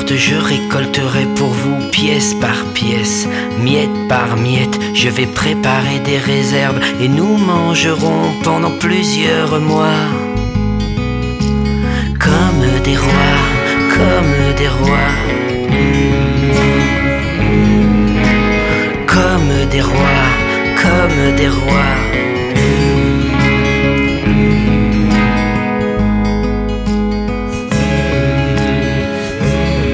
sorte, je récolterai pour vous pièce par pièce, miette par miette. Je vais préparer des réserves et nous mangerons pendant plusieurs mois. Comme des rois, comme des rois. Comme des rois, comme des rois.